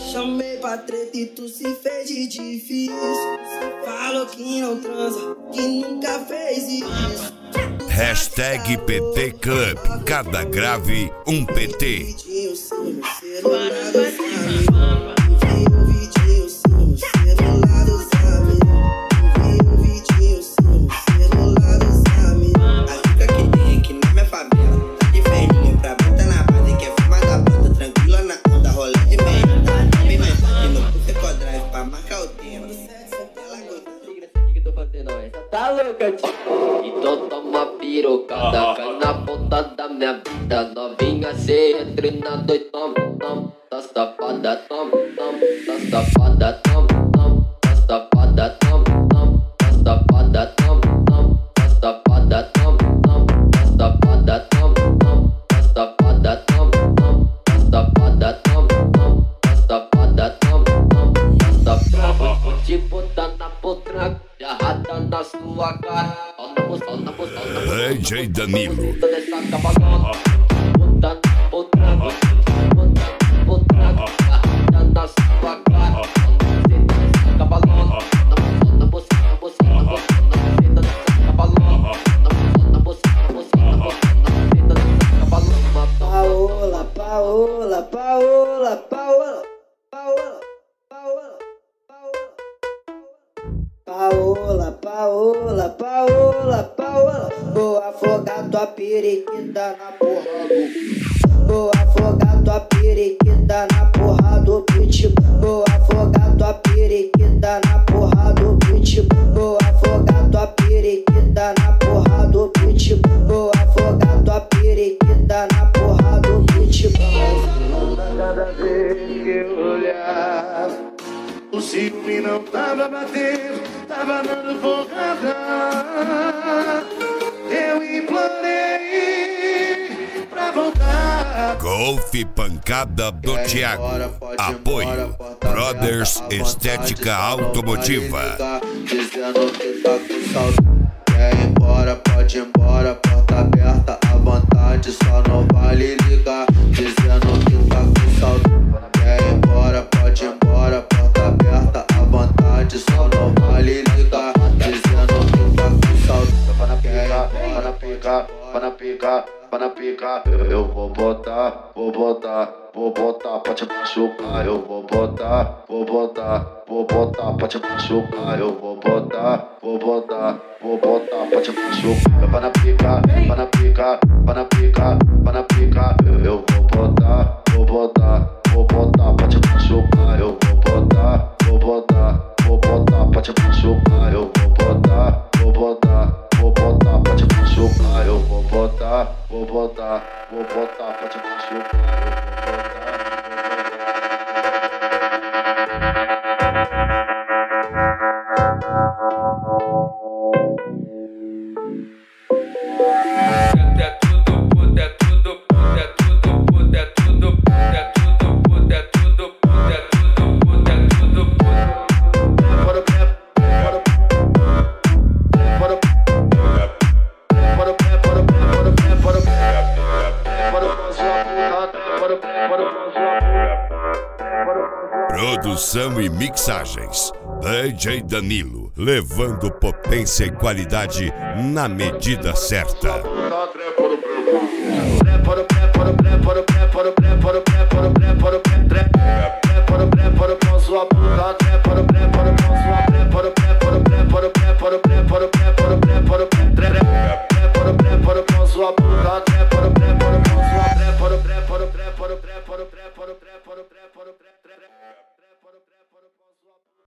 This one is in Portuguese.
Chamei pra treta e tu se fez de difícil. Falou que não transa, que nunca fez isso. Hashtag PT Club. Cada grave, um PT. Tá louca, tio? Então toma pirocada, cai na ponta da minha vida. Novinha, cê entra na dois, tom, tom. Tá safada, tom, tom. Tá safada, tom, tom. Tá safada, tom, tom. Tá safada, tom, tom. Tá safada, tom, tom. Tá safada, tom, tom. Tá safada, tom, tom. Tá safada, tom, tom. Tá safada, tom, tom. Tá safada, vou te botar na potranca. Jarrada na sua cara. DJ Danilo. Paola, Paola, Paola, Paola, Paola, Paola, Paola, Paola, Paola. Vou afogar tua periquita na porra do. Vou afogar tua periquita na porra do pitbull. Vou afogar tua periquita na porra do pitbull. Vou afogar tua periquita na porra do pitbull. Vou afogar tua periquita na porra do pitbull. Cada vez que eu olhar, o ciúme não tava batendo, tava dando porrada. Eu implorei pra voltar. Golfe Pancada do Thiago. Apoio Brothers Estética Automotiva. Dizendo que tá com saudade. Quer ir embora, pode ir embora. Porta aberta à vontade, só não vale ligar. Dizendo que tá com saudade. Quer ir embora, pode ir embora. Porta aberta à vontade, só não vale ligar. Dizendo que tá com saudade. Vai na pica, vai na pica, vai na pica, vai na pica. Eu vou botar, vou botar, vou botar pra te machucar. Eu vou botar, vou botar, vou botar pra te machucar. Eu vou botar, vou botar, vou botar pra te machucar. Vai na pica, vai na pica, vai na pica, vai na pica. Eu vou botar, vou botar, vou botar pra te machucar. Eu vou botar, vou botar, vou botar pra te machucar. Eu vou botar, vou botar, vou botar pra te machucar. Eu vou botar, vou botar, vou botar pra te machucar. Produção e mixagens DJ Danilo, levando potência e qualidade na medida certa. Sua